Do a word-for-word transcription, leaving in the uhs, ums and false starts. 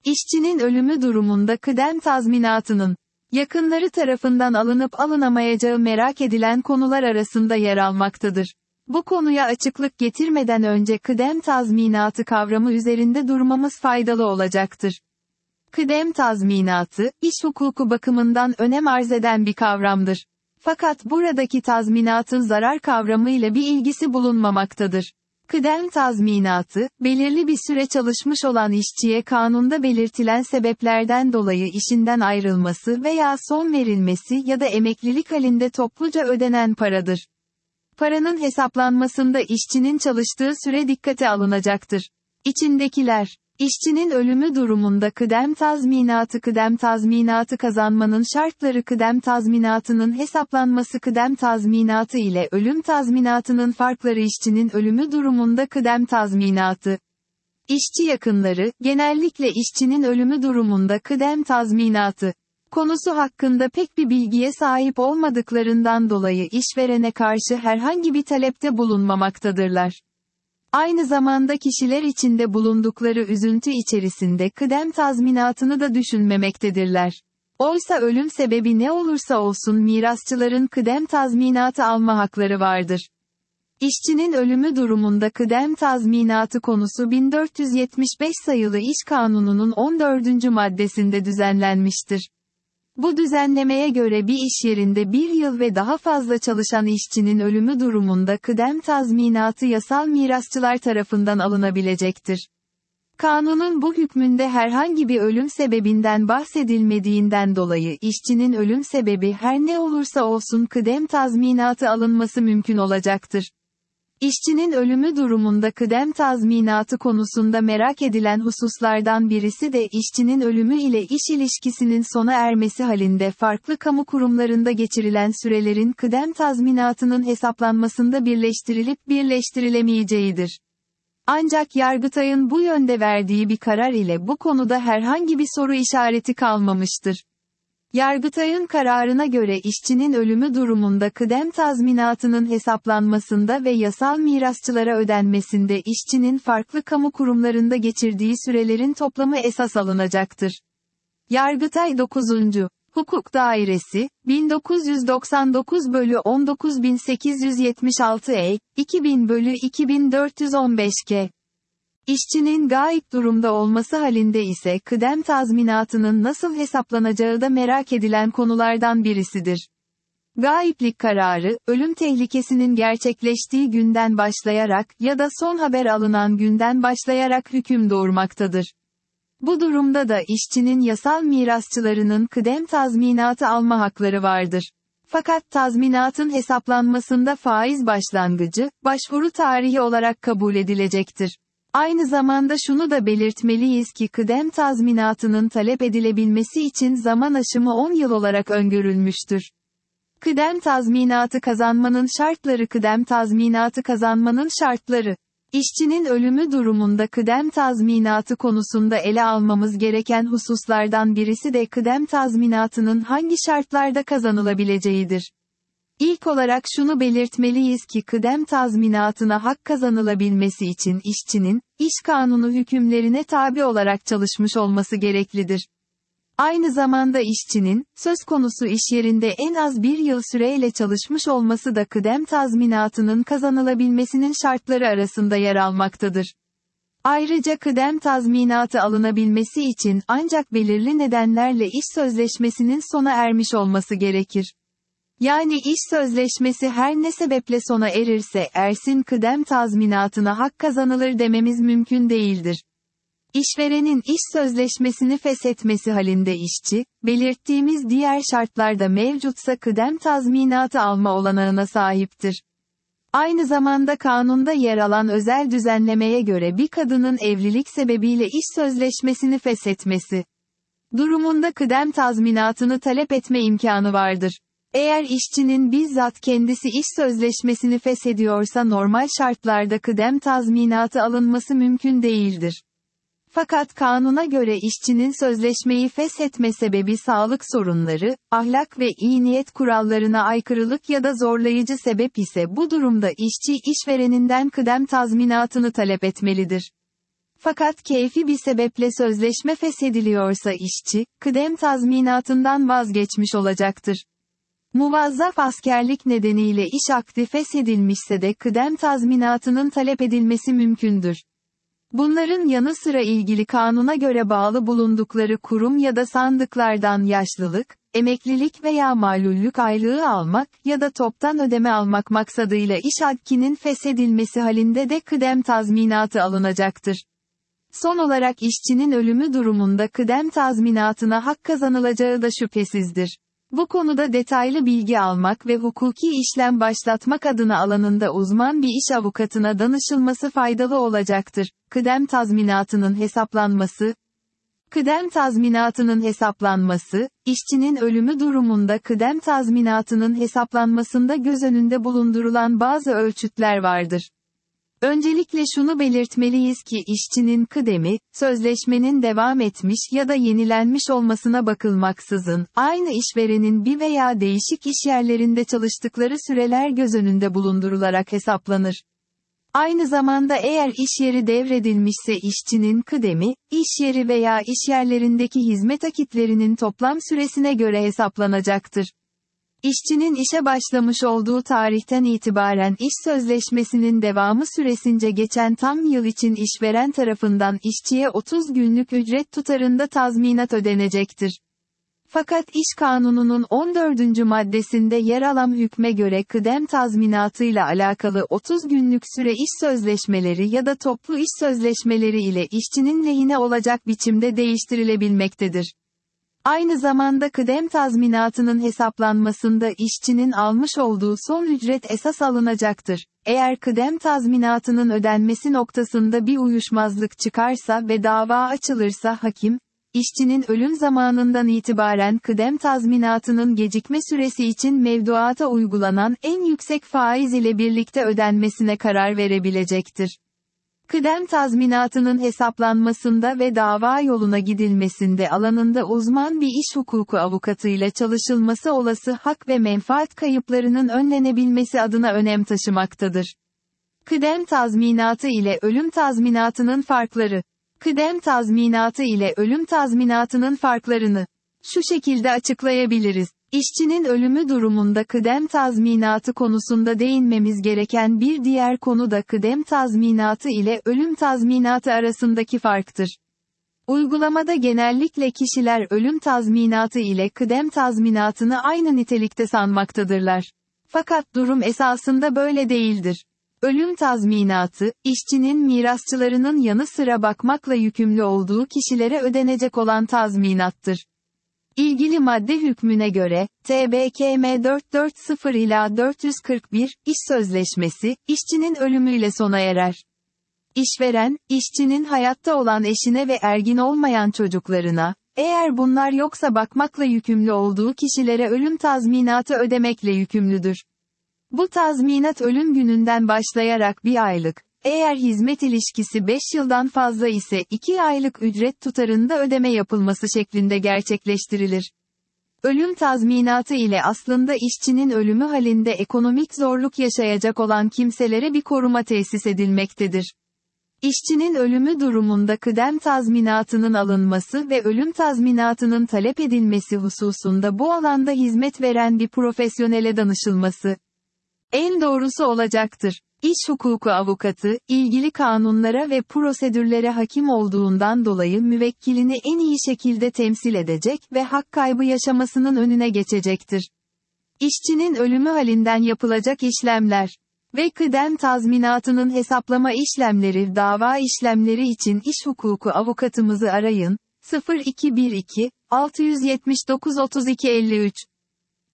İşçinin ölümü durumunda kıdem tazminatının yakınları tarafından alınıp alınamayacağı merak edilen konular arasında yer almaktadır. Bu konuya açıklık getirmeden önce kıdem tazminatı kavramı üzerinde durmamız faydalı olacaktır. Kıdem tazminatı, iş hukuku bakımından önem arz eden bir kavramdır. Fakat buradaki tazminatın zarar kavramı ile bir ilgisi bulunmamaktadır. Kıdem tazminatı, belirli bir süre çalışmış olan işçiye kanunda belirtilen sebeplerden dolayı işinden ayrılması veya son verilmesi ya da emeklilik halinde topluca ödenen paradır. Paranın hesaplanmasında işçinin çalıştığı süre dikkate alınacaktır. İçindekiler, işçinin ölümü durumunda kıdem tazminatı kıdem tazminatı kazanmanın şartları kıdem tazminatının hesaplanması kıdem tazminatı ile ölüm tazminatının farkları işçinin ölümü durumunda kıdem tazminatı. İşçi yakınları, genellikle işçinin ölümü durumunda kıdem tazminatı konusu hakkında pek bir bilgiye sahip olmadıklarından dolayı işverene karşı herhangi bir talepte bulunmamaktadırlar. Aynı zamanda kişiler içinde bulundukları üzüntü içerisinde kıdem tazminatını da düşünmemektedirler. Oysa ölüm sebebi ne olursa olsun mirasçıların kıdem tazminatı alma hakları vardır. İşçinin ölümü durumunda kıdem tazminatı konusu bin dört yüz yetmiş beş sayılı İş Kanunu'nun on dördüncü maddesinde düzenlenmiştir. Bu düzenlemeye göre bir iş yerinde bir yıl ve daha fazla çalışan işçinin ölümü durumunda kıdem tazminatı yasal mirasçılar tarafından alınabilecektir. Kanunun bu hükmünde herhangi bir ölüm sebebinden bahsedilmediğinden dolayı işçinin ölüm sebebi her ne olursa olsun kıdem tazminatı alınması mümkün olacaktır. İşçinin ölümü durumunda kıdem tazminatı konusunda merak edilen hususlardan birisi de işçinin ölümü ile iş ilişkisinin sona ermesi halinde farklı kamu kurumlarında geçirilen sürelerin kıdem tazminatının hesaplanmasında birleştirilip birleştirilemeyeceğidir. Ancak Yargıtay'ın bu yönde verdiği bir karar ile bu konuda herhangi bir soru işareti kalmamıştır. Yargıtay'ın kararına göre işçinin ölümü durumunda kıdem tazminatının hesaplanmasında ve yasal mirasçılara ödenmesinde işçinin farklı kamu kurumlarında geçirdiği sürelerin toplamı esas alınacaktır. Yargıtay dokuzuncu Hukuk Dairesi, bin dokuz yüz doksan dokuz bölü on dokuz bin sekiz yüz yetmiş altı E, iki bin bölü iki bin dört yüz on beş K. İşçinin gayip durumda olması halinde ise kıdem tazminatının nasıl hesaplanacağı da merak edilen konulardan birisidir. Gayiplik kararı, ölüm tehlikesinin gerçekleştiği günden başlayarak ya da son haber alınan günden başlayarak hüküm doğurmaktadır. Bu durumda da işçinin yasal mirasçılarının kıdem tazminatı alma hakları vardır. Fakat tazminatın hesaplanmasında faiz başlangıcı, başvuru tarihi olarak kabul edilecektir. Aynı zamanda şunu da belirtmeliyiz ki kıdem tazminatının talep edilebilmesi için zaman aşımı on yıl olarak öngörülmüştür. Kıdem tazminatı kazanmanın şartları Kıdem tazminatı kazanmanın şartları. İşçinin ölümü durumunda kıdem tazminatı konusunda ele almamız gereken hususlardan birisi de kıdem tazminatının hangi şartlarda kazanılabileceğidir. İlk olarak şunu belirtmeliyiz ki kıdem tazminatına hak kazanılabilmesi için işçinin, iş kanunu hükümlerine tabi olarak çalışmış olması gereklidir. Aynı zamanda işçinin, söz konusu iş yerinde en az bir yıl süreyle çalışmış olması da kıdem tazminatının kazanılabilmesinin şartları arasında yer almaktadır. Ayrıca kıdem tazminatı alınabilmesi için ancak belirli nedenlerle iş sözleşmesinin sona ermiş olması gerekir. Yani iş sözleşmesi her ne sebeple sona erirse ersin kıdem tazminatına hak kazanılır dememiz mümkün değildir. İşverenin iş sözleşmesini feshetmesi halinde işçi, belirttiğimiz diğer şartlarda mevcutsa kıdem tazminatı alma olanağına sahiptir. Aynı zamanda kanunda yer alan özel düzenlemeye göre bir kadının evlilik sebebiyle iş sözleşmesini feshetmesi durumunda kıdem tazminatını talep etme imkanı vardır. Eğer işçinin bizzat kendisi iş sözleşmesini feshediyorsa normal şartlarda kıdem tazminatı alınması mümkün değildir. Fakat kanuna göre işçinin sözleşmeyi feshetme sebebi sağlık sorunları, ahlak ve iyi niyet kurallarına aykırılık ya da zorlayıcı sebep ise bu durumda işçi işvereninden kıdem tazminatını talep etmelidir. Fakat keyfi bir sebeple sözleşme feshediliyorsa işçi, kıdem tazminatından vazgeçmiş olacaktır. Muvazzaf askerlik nedeniyle iş akdi feshedilmişse de kıdem tazminatının talep edilmesi mümkündür. Bunların yanı sıra ilgili kanuna göre bağlı bulundukları kurum ya da sandıklardan yaşlılık, emeklilik veya malullük aylığı almak ya da toptan ödeme almak maksadıyla iş akdinin feshedilmesi halinde de kıdem tazminatı alınacaktır. Son olarak işçinin ölümü durumunda kıdem tazminatına hak kazanılacağı da şüphesizdir. Bu konuda detaylı bilgi almak ve hukuki işlem başlatmak adına alanında uzman bir iş avukatına danışılması faydalı olacaktır. Kıdem tazminatının hesaplanması. Kıdem tazminatının hesaplanması, işçinin ölümü durumunda kıdem tazminatının hesaplanmasında göz önünde bulundurulan bazı ölçütler vardır. Öncelikle şunu belirtmeliyiz ki işçinin kıdemi, sözleşmenin devam etmiş ya da yenilenmiş olmasına bakılmaksızın, aynı işverenin bir veya değişik işyerlerinde çalıştıkları süreler göz önünde bulundurularak hesaplanır. Aynı zamanda eğer işyeri devredilmişse işçinin kıdemi, işyeri veya işyerlerindeki hizmet akitlerinin toplam süresine göre hesaplanacaktır. İşçinin işe başlamış olduğu tarihten itibaren iş sözleşmesinin devamı süresince geçen tam yıl için işveren tarafından işçiye otuz günlük ücret tutarında tazminat ödenecektir. Fakat İş Kanunu'nun on dördüncü maddesinde yer alan hükme göre kıdem tazminatıyla alakalı otuz günlük süre iş sözleşmeleri ya da toplu iş sözleşmeleri ile işçinin lehine olacak biçimde değiştirilebilmektedir. Aynı zamanda kıdem tazminatının hesaplanmasında işçinin almış olduğu son ücret esas alınacaktır. Eğer kıdem tazminatının ödenmesi noktasında bir uyuşmazlık çıkarsa ve dava açılırsa hakim, işçinin ölüm zamanından itibaren kıdem tazminatının gecikme süresi için mevduata uygulanan en yüksek faiz ile birlikte ödenmesine karar verebilecektir. Kıdem tazminatının hesaplanmasında ve dava yoluna gidilmesinde alanında uzman bir iş hukuku avukatıyla çalışılması olası hak ve menfaat kayıplarının önlenebilmesi adına önem taşımaktadır. Kıdem tazminatı ile ölüm tazminatının farkları. Kıdem tazminatı ile ölüm tazminatının farklarını şu şekilde açıklayabiliriz. İşçinin ölümü durumunda kıdem tazminatı konusunda değinmemiz gereken bir diğer konu da kıdem tazminatı ile ölüm tazminatı arasındaki farktır. Uygulamada genellikle kişiler ölüm tazminatı ile kıdem tazminatını aynı nitelikte sanmaktadırlar. Fakat durum esasında böyle değildir. Ölüm tazminatı, işçinin mirasçılarının yanı sıra bakmakla yükümlü olduğu kişilere ödenecek olan tazminattır. İlgili madde hükmüne göre, T B K M dört yüz kırk ila dört yüz kırk bir, iş sözleşmesi, işçinin ölümüyle sona erer. İşveren, işçinin hayatta olan eşine ve ergin olmayan çocuklarına, eğer bunlar yoksa bakmakla yükümlü olduğu kişilere ölüm tazminatı ödemekle yükümlüdür. Bu tazminat ölüm gününden başlayarak bir aylık, eğer hizmet ilişkisi beş yıldan fazla ise iki aylık ücret tutarında ödeme yapılması şeklinde gerçekleştirilir. Ölüm tazminatı ile aslında işçinin ölümü halinde ekonomik zorluk yaşayacak olan kimselere bir koruma tesis edilmektedir. İşçinin ölümü durumunda kıdem tazminatının alınması ve ölüm tazminatının talep edilmesi hususunda bu alanda hizmet veren bir profesyonele danışılması en doğrusu olacaktır. İş hukuku avukatı, ilgili kanunlara ve prosedürlere hakim olduğundan dolayı müvekkilini en iyi şekilde temsil edecek ve hak kaybı yaşamasının önüne geçecektir. İşçinin ölümü halinden yapılacak işlemler ve kıdem tazminatının hesaplama işlemleri dava işlemleri için iş hukuku avukatımızı arayın, sıfır iki bir iki, altı yüz yetmiş dokuz otuz iki elli üç.